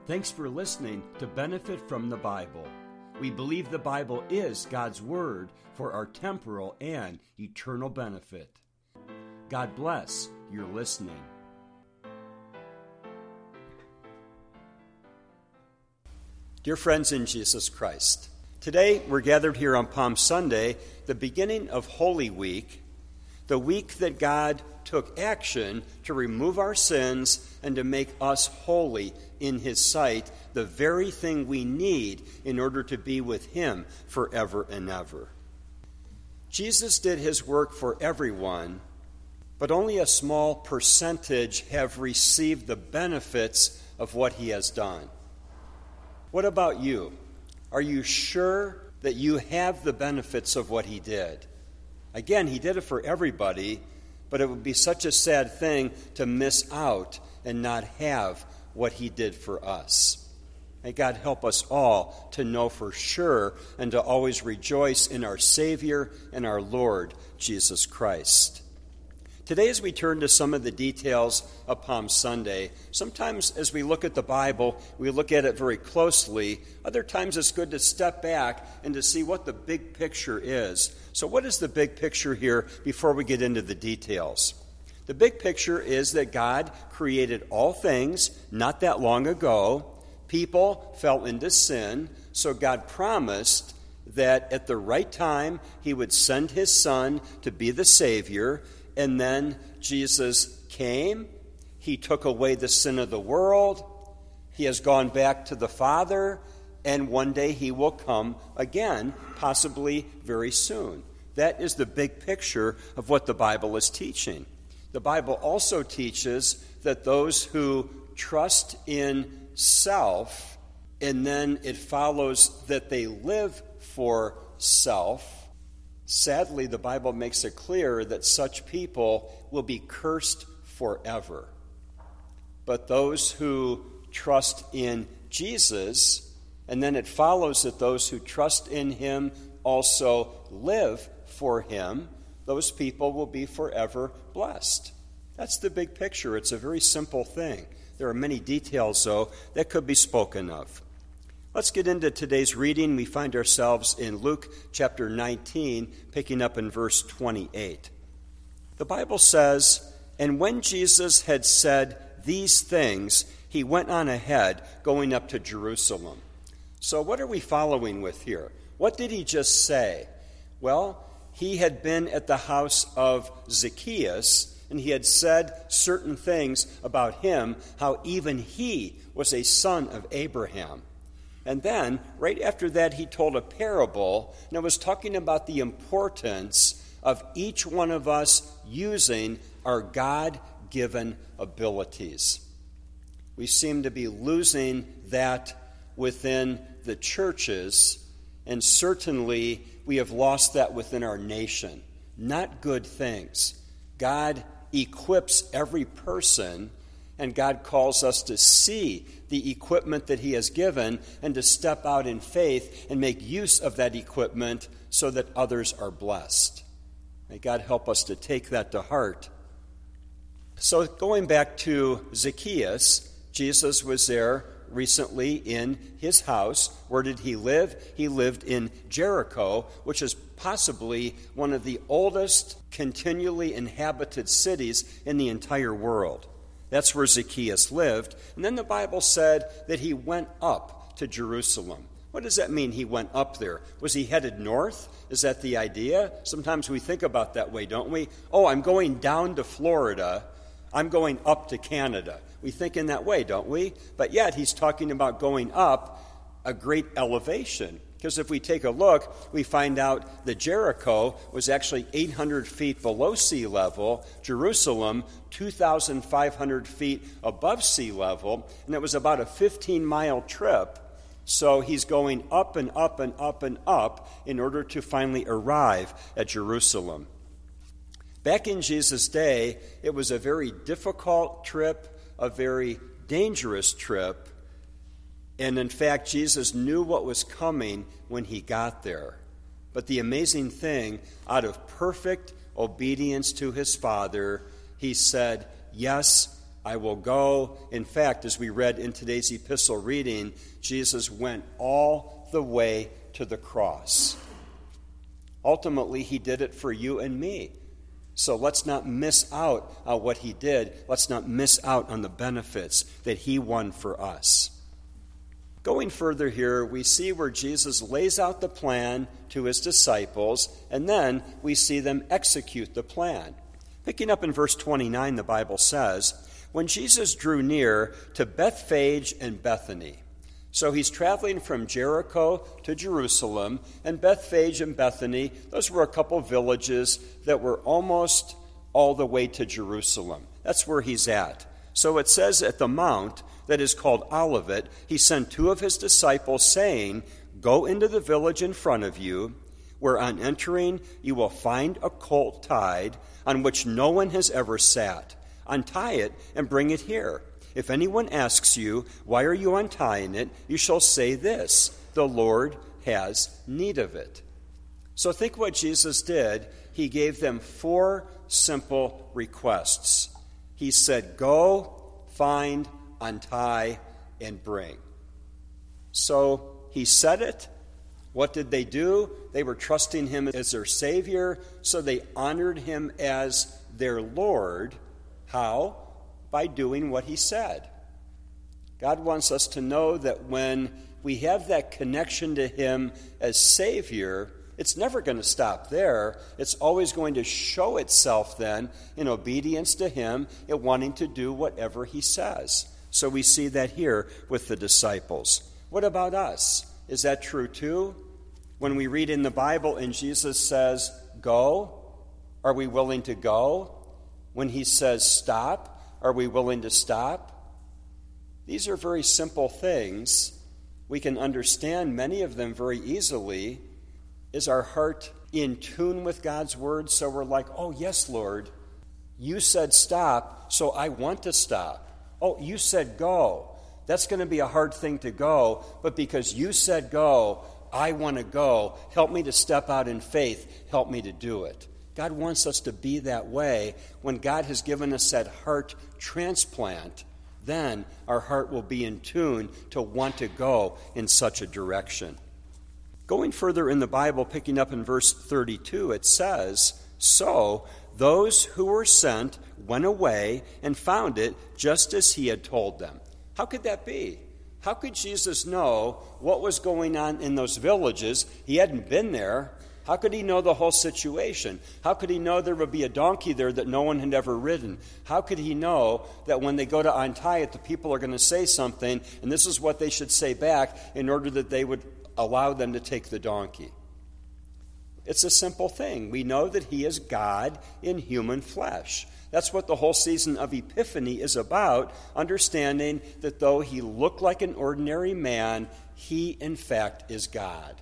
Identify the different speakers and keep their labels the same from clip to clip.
Speaker 1: Thanks for listening to Benefit from the Bible. We believe the Bible is God's Word for our temporal and eternal benefit. God bless your listening. Dear friends in Jesus Christ, today we're gathered here on Palm Sunday, the beginning of Holy Week, the week that God took action to remove our sins and to make us holy in His sight, the very thing we need in order to be with Him forever and ever. Jesus did His work for everyone, but only a small percentage have received the benefits of what He has done. What about you? Are you sure that you have the benefits of what He did? Again, He did it for everybody, but it would be such a sad thing to miss out and not have what He did for us. May God help us all to know for sure and to always rejoice in our Savior and our Lord, Jesus Christ. Today, as we turn to some of the details of Palm Sunday, sometimes as we look at the Bible, we look at it very closely. Other times it's good to step back and to see what the big picture is. So what is the big picture here before we get into the details? The big picture is that God created all things not that long ago. People fell into sin, so God promised that at the right time He would send His Son to be the Savior. And then Jesus came. He took away the sin of the world. He has gone back to the Father. And one day He will come again, possibly very soon. That is the big picture of what the Bible is teaching. The Bible also teaches that those who trust in self, and then it follows that they live for self, sadly, the Bible makes it clear that such people will be cursed forever. But those who trust in Jesus, and then it follows that those who trust in Him also live for Him, those people will be forever blessed. That's the big picture. It's a very simple thing. There are many details, though, that could be spoken of. Let's get into today's reading. We find ourselves in Luke chapter 19, picking up in verse 28. The Bible says, "And when Jesus had said these things, He went on ahead, going up to Jerusalem." So what are we following with here? What did He just say? Well, He had been at the house of Zacchaeus, and He had said certain things about him, how even he was a son of Abraham. And then, right after that, He told a parable, and it was talking about the importance of each one of us using our God-given abilities. We seem to be losing that within the churches, and certainly we have lost that within our nation. Not good things. God equips every person, and God calls us to see the equipment that He has given and to step out in faith and make use of that equipment so that others are blessed. May God help us to take that to heart. So going back to Zacchaeus, Jesus was there recently in his house. Where did he live? He lived in Jericho, which is possibly one of the oldest continually inhabited cities in the entire world. That's where Zacchaeus lived. And then the Bible said that he went up to Jerusalem. What does that mean, he went up there? Was he headed north? Is that the idea? Sometimes we think about that way, don't we? Oh, I'm going down to Florida. I'm going up to Canada. We think in that way, don't we? But yet he's talking about going up a great elevation. Because if we take a look, we find out that Jericho was actually 800 feet below sea level, Jerusalem 2,500 feet above sea level, and it was about a 15-mile trip. So he's going up and up and up and up in order to finally arrive at Jerusalem. Back in Jesus' day, it was a very difficult trip, a very dangerous trip. And in fact, Jesus knew what was coming when He got there. But the amazing thing, out of perfect obedience to His Father, He said, "Yes, I will go. In fact, as we read in today's epistle reading, Jesus went all the way to the cross. Ultimately, he did it for you and me. So let's not miss out on what he did. Let's not miss out on the benefits that he won for us. Going further here, we see where Jesus lays out the plan to his disciples, and then we see them execute the plan. Picking up in verse 29, the Bible says, when Jesus drew near to Bethphage and Bethany. So he's traveling from Jericho to Jerusalem, and Bethphage and Bethany, those were a couple villages that were almost all the way to Jerusalem. That's where he's at. So it says at the mount that is called Olivet, he sent two of his disciples, saying, go into the village in front of you, where on entering you will find a colt tied, on which no one has ever sat. Untie it and bring it here. If anyone asks you, why are you untying it? You shall say this, the Lord has need of it. So think what Jesus did. He gave them 4 simple requests. He said, go, find, untie, and bring. So he said it. What did they do? They were trusting him as their Savior, so they honored him as their Lord. How? By doing what he said. God wants us to know that when we have that connection to him as Savior, it's never going to stop there. It's always going to show itself then in obedience to him and wanting to do whatever he says. So we see that here with the disciples. What about us? Is that true too? When we read in the Bible and Jesus says, go, are we willing to go? When he says stop, are we willing to stop? These are very simple things. We can understand many of them very easily. Is our heart in tune with God's word? So we're like, oh, yes, Lord, you said stop, so I want to stop. Oh, you said go. That's going to be a hard thing to go, but because you said go, I want to go. Help me to step out in faith. Help me to do it. God wants us to be that way. When God has given us that heart transplant, then our heart will be in tune to want to go in such a direction. Going further in the Bible, picking up in verse 32, it says, so those who were sent went away and found it just as he had told them. How could that be? How could Jesus know what was going on in those villages? He hadn't been there. How could he know the whole situation? How could he know there would be a donkey there that no one had ever ridden? How could he know that when they go to untie it, the people are going to say something, and this is what they should say back in order that they would allow them to take the donkey? It's a simple thing. We know that he is God in human flesh. That's what the whole season of Epiphany is about, understanding that though he looked like an ordinary man, he in fact is God.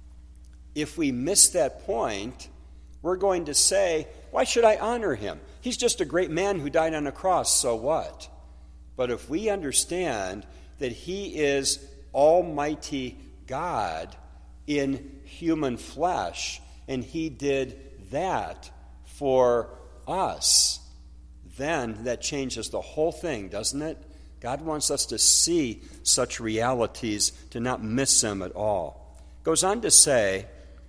Speaker 1: If we miss that point, we're going to say, why should I honor him? He's just a great man who died on a cross, so what? But if we understand that he is Almighty God in human flesh, and he did that for us, then that changes the whole thing, doesn't it? God wants us to see such realities, to not miss them at all. Goes on to say,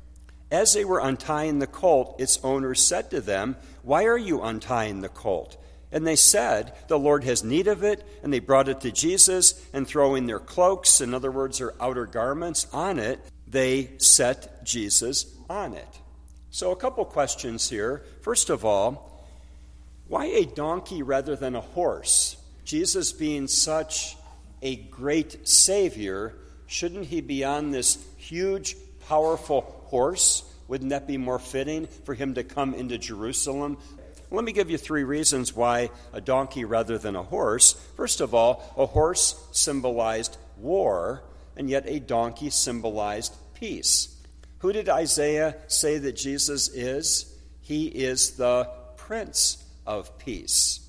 Speaker 1: as they were untying the colt, its owner said to them, why are you untying the colt? And they said, the Lord has need of it. And they brought it to Jesus, and throwing their cloaks, in other words, their outer garments, on it, they set Jesus on it. So a couple questions here. First of all, why a donkey rather than a horse? Jesus being such a great Savior, shouldn't he be on this huge, powerful horse? Wouldn't that be more fitting for him to come into Jerusalem? Let me give you 3 reasons why a donkey rather than a horse. First of all, a horse symbolized war, and yet a donkey symbolized peace. Who did Isaiah say that Jesus is? He is the Prince of Peace.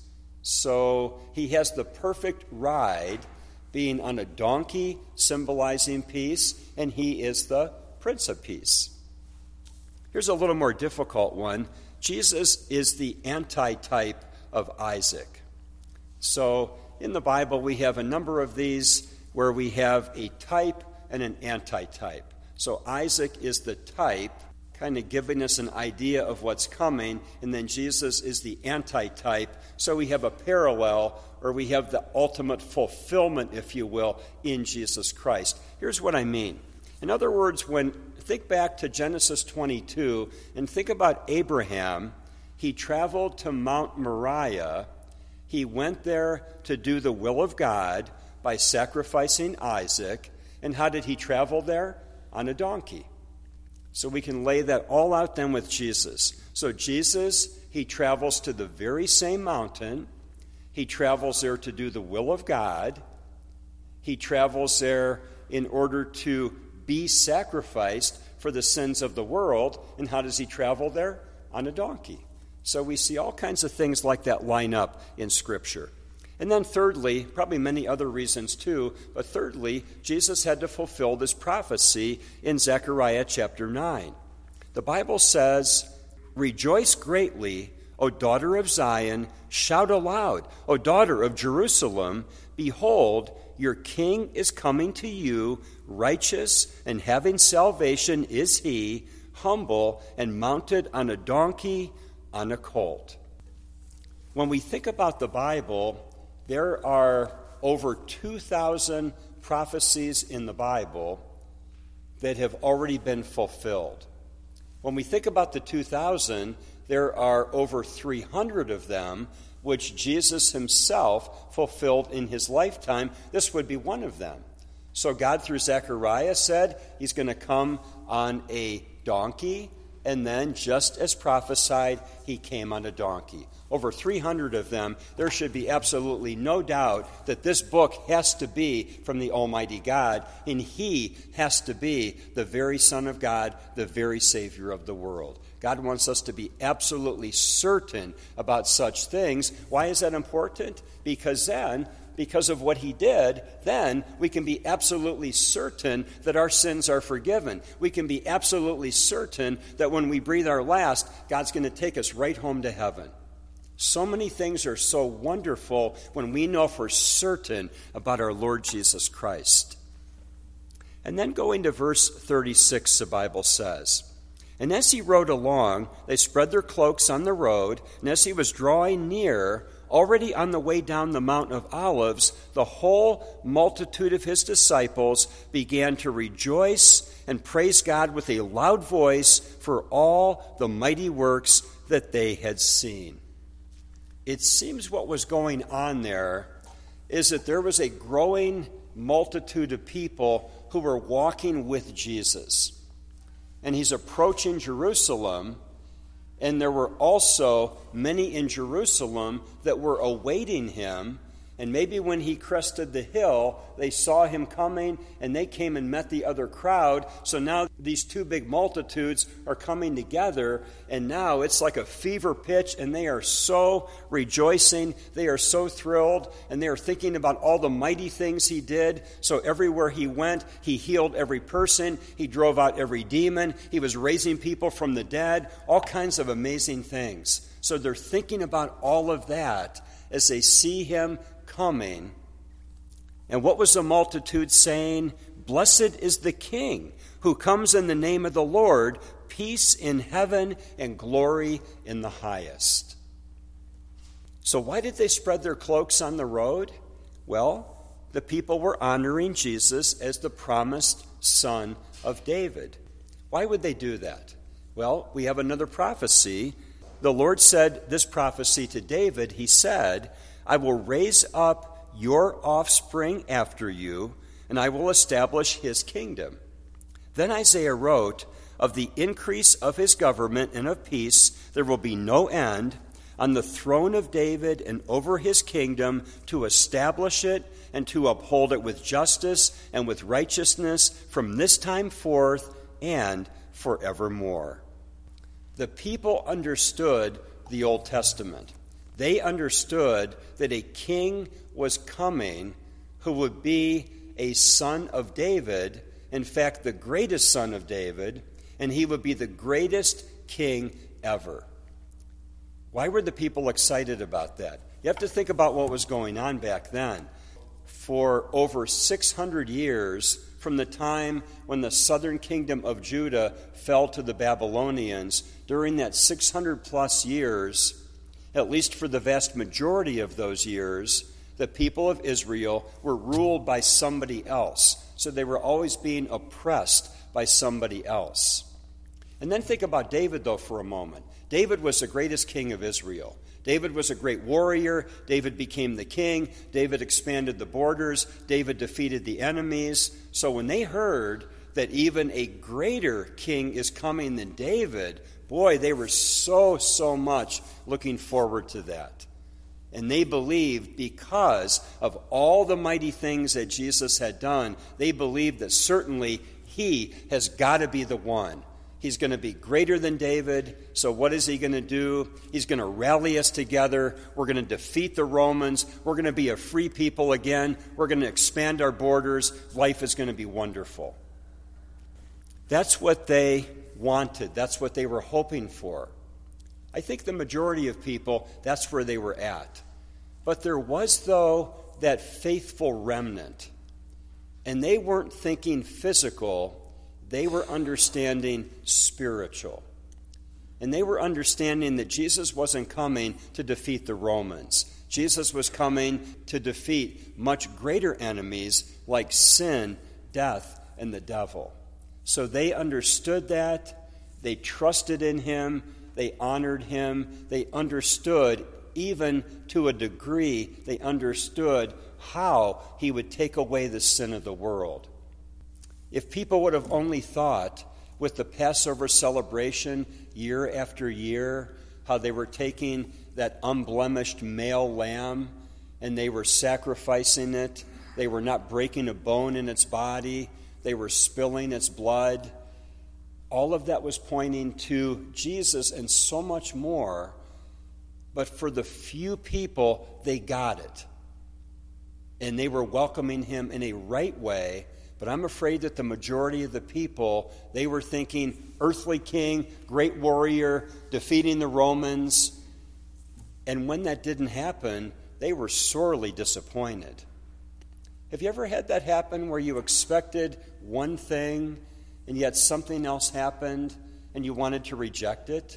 Speaker 1: So he has the perfect ride, being on a donkey, symbolizing peace, and he is the Prince of Peace. Here's a little more difficult one. Jesus is the antitype of Isaac. So in the Bible, we have a number of these where we have a type and an antitype. So Isaac is the type, kind of giving us an idea of what's coming, and then Jesus is the antitype. So we have a parallel, or we have the ultimate fulfillment, if you will, in Jesus Christ. Here's what I mean. In other words, think back to Genesis 22 and think about Abraham. He traveled to Mount Moriah. He went there to do the will of God by sacrificing Isaac. And how did he travel there? On a donkey. So we can lay that all out then with Jesus. So Jesus, he travels to the very same mountain. He travels there to do the will of God. He travels there in order to be sacrificed for the sins of the world. And how does he travel there? On a donkey. So we see all kinds of things like that line up in Scripture. And then thirdly, probably many other reasons too, but thirdly, Jesus had to fulfill this prophecy in Zechariah chapter 9. The Bible says, "Rejoice greatly, O daughter of Zion, shout aloud, O daughter of Jerusalem, behold, your king is coming to you, righteous and having salvation is he, humble and mounted on a donkey, on a colt." When we think about the Bible, there are over 2,000 prophecies in the Bible that have already been fulfilled. When we think about the 2,000, there are over 300 of them which Jesus himself fulfilled in his lifetime. This would be one of them. So God, through Zechariah, said he's going to come on a donkey, and then, just as prophesied, he came on a donkey. Over 300 of them. There should be absolutely no doubt that this book has to be from the Almighty God, and he has to be the very Son of God, the very Savior of the world. God wants us to be absolutely certain about such things. Why is that important? Because of what he did, then we can be absolutely certain that our sins are forgiven. We can be absolutely certain that when we breathe our last, God's going to take us right home to heaven. So many things are so wonderful when we know for certain about our Lord Jesus Christ. And then going to verse 36, the Bible says, "And as he rode along, they spread their cloaks on the road, and as he was drawing near, already on the way down the Mount of Olives, the whole multitude of his disciples began to rejoice and praise God with a loud voice for all the mighty works that they had seen." It seems what was going on there is that there was a growing multitude of people who were walking with Jesus. And he's approaching Jerusalem, and there were also many in Jerusalem that were awaiting him. And maybe when he crested the hill, they saw him coming, and they came and met the other crowd. So now these two big multitudes are coming together, and now it's like a fever pitch, and they are so rejoicing. They are so thrilled, and they are thinking about all the mighty things he did. So everywhere he went, he healed every person. He drove out every demon. He was raising people from the dead, all kinds of amazing things. So they're thinking about all of that as they see him coming. And what was the multitude saying? "Blessed is the King who comes in the name of the Lord, peace in heaven and glory in the highest." So why did they spread their cloaks on the road? Well, the people were honoring Jesus as the promised son of David. Why would they do that? Well, we have another prophecy. The Lord said this prophecy to David. He said, "I will raise up your offspring after you, and I will establish his kingdom." Then Isaiah wrote, "Of the increase of his government and of peace there will be no end, on the throne of David and over his kingdom, to establish it and to uphold it with justice and with righteousness from this time forth and forevermore." The people understood the Old Testament. They understood that a king was coming who would be a son of David, in fact, the greatest son of David, and he would be the greatest king ever. Why were the people excited about that? You have to think about what was going on back then. For over 600 years, from the time when the southern kingdom of Judah fell to the Babylonians, during that 600 plus years, at least for the vast majority of those years, the people of Israel were ruled by somebody else. So they were always being oppressed by somebody else. And then think about David, though, for a moment. David was the greatest king of Israel. David was a great warrior. David became the king. David expanded the borders. David defeated the enemies. So when they heard that even a greater king is coming than David, boy, they were so much looking forward to that. And they believed, because of all the mighty things that Jesus had done, they believed that certainly he has got to be the one. He's going to be greater than David. So what is he going to do? He's going to rally us together. We're going to defeat the Romans. We're going to be a free people again. We're going to expand our borders. Life is going to be wonderful. That's what they wanted. That's what they were hoping for. I think the majority of people, that's where they were at. But there was, though, that faithful remnant. And they weren't thinking physical. They were understanding spiritual. And they were understanding that Jesus wasn't coming to defeat the Romans. Jesus was coming to defeat much greater enemies like sin, death, and the devil. So they understood that. They trusted in him. They honored him. They understood, even to a degree, they understood how he would take away the sin of the world. If people would have only thought with the Passover celebration year after year, how they were taking that unblemished male lamb and they were sacrificing it, they were not breaking a bone in its body, they were spilling its blood. All of that was pointing to Jesus and so much more. But for the few people, they got it. And they were welcoming him in a right way. But I'm afraid that the majority of the people, they were thinking earthly king, great warrior, defeating the Romans. And when that didn't happen, they were sorely disappointed. Have you ever had that happen where you expected one thing and yet something else happened and you wanted to reject it?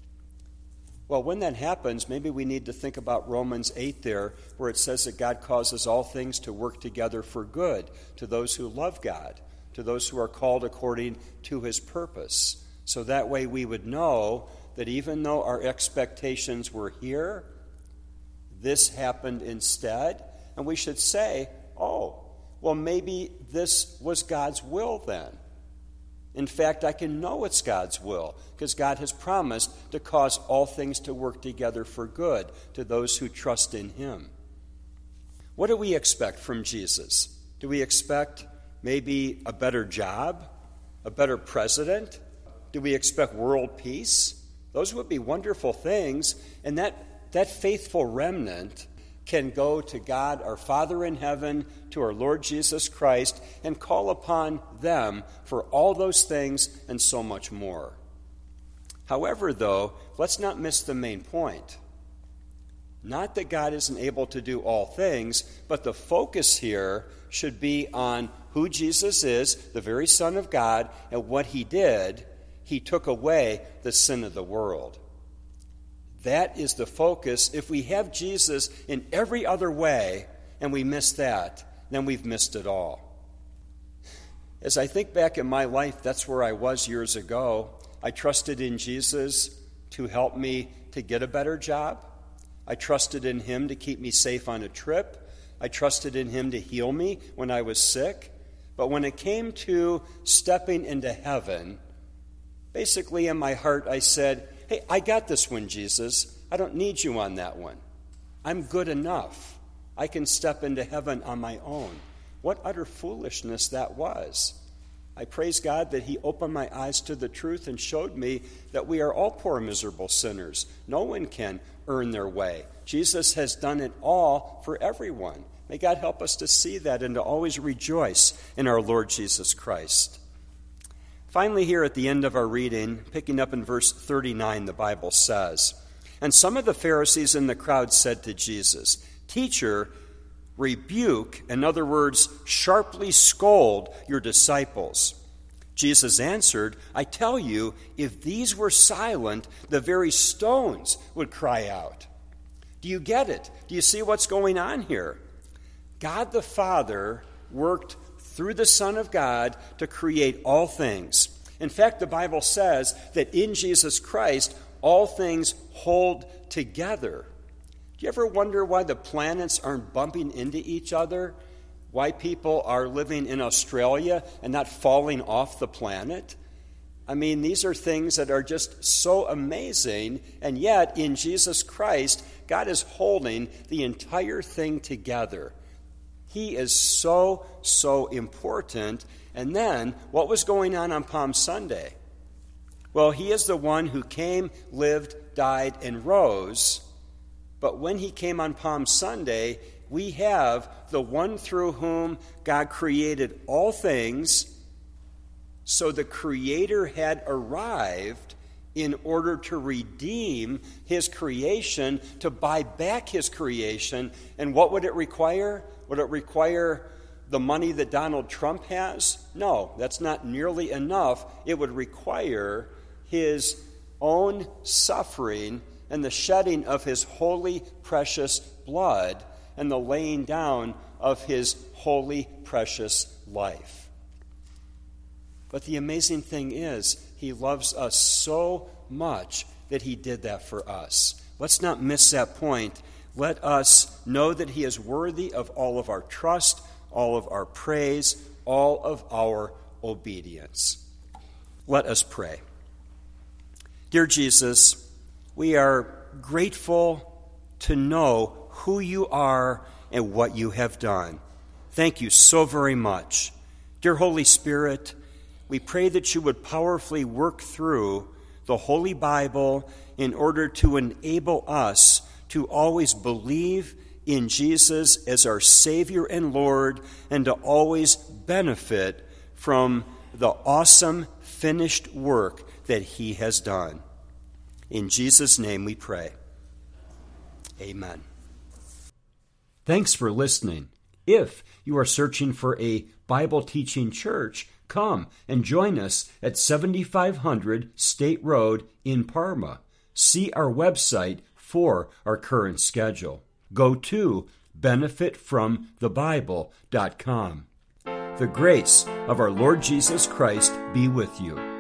Speaker 1: Well, when that happens, maybe we need to think about Romans 8 there, where it says that God causes all things to work together for good to those who love God, to those who are called according to his purpose. So that way we would know that even though our expectations were here, this happened instead. And we should say, oh, well, maybe this was God's will then. In fact, I can know it's God's will because God has promised to cause all things to work together for good to those who trust in him. What do we expect from Jesus? Do we expect maybe a better job, a better president? Do we expect world peace? Those would be wonderful things, and that faithful remnant can go to God, our Father in heaven, to our Lord Jesus Christ, and call upon them for all those things and so much more. However, though, let's not miss the main point. Not that God isn't able to do all things, but the focus here should be on who Jesus is, the very Son of God, and what he did. He took away the sin of the world. That is the focus. If we have Jesus in every other way and we miss that, then we've missed it all. As I think back in my life, that's where I was years ago. I trusted in Jesus to help me to get a better job. I trusted in him to keep me safe on a trip. I trusted in him to heal me when I was sick. But when it came to stepping into heaven, basically in my heart I said, hey, I got this one, Jesus. I don't need you on that one. I'm good enough. I can step into heaven on my own. What utter foolishness that was. I praise God that he opened my eyes to the truth and showed me that we are all poor, miserable sinners. No one can earn their way. Jesus has done it all for everyone. May God help us to see that and to always rejoice in our Lord Jesus Christ. Finally, here at the end of our reading, picking up in verse 39, the Bible says, And some of the Pharisees in the crowd said to Jesus, "Teacher, rebuke," in other words, sharply scold your disciples. Jesus answered, "I tell you, if these were silent, the very stones would cry out." Do you get it? Do you see what's going on here? God the Father worked through the Son of God to create all things. In fact, the Bible says that in Jesus Christ, all things hold together. Do you ever wonder why the planets aren't bumping into each other? Why people are living in Australia and not falling off the planet? I mean, these are things that are just so amazing, and yet in Jesus Christ, God is holding the entire thing together. He is so, so important. And then, what was going on Palm Sunday? Well, he is the one who came, lived, died, and rose. But when he came on Palm Sunday, we have the one through whom God created all things. So the Creator had arrived in order to redeem his creation, to buy back his creation. And what would it require? Would it require the money that Donald Trump has? No, that's not nearly enough. It would require his own suffering and the shedding of his holy, precious blood and the laying down of his holy, precious life. But the amazing thing is, he loves us so much that he did that for us. Let's not miss that point. Let us know that he is worthy of all of our trust, all of our praise, all of our obedience. Let us pray. Dear Jesus, we are grateful to know who you are and what you have done. Thank you so very much. Dear Holy Spirit, we pray that you would powerfully work through the Holy Bible in order to enable us to always believe in Jesus as our Savior and Lord, and to always benefit from the awesome finished work that he has done. In Jesus' name we pray. Amen. Thanks for listening. If you are searching for a Bible teaching church, come and join us at 7500 State Road in Parma. See our website for our current schedule. Go to benefitfromthebible.com. The grace of our Lord Jesus Christ be with you.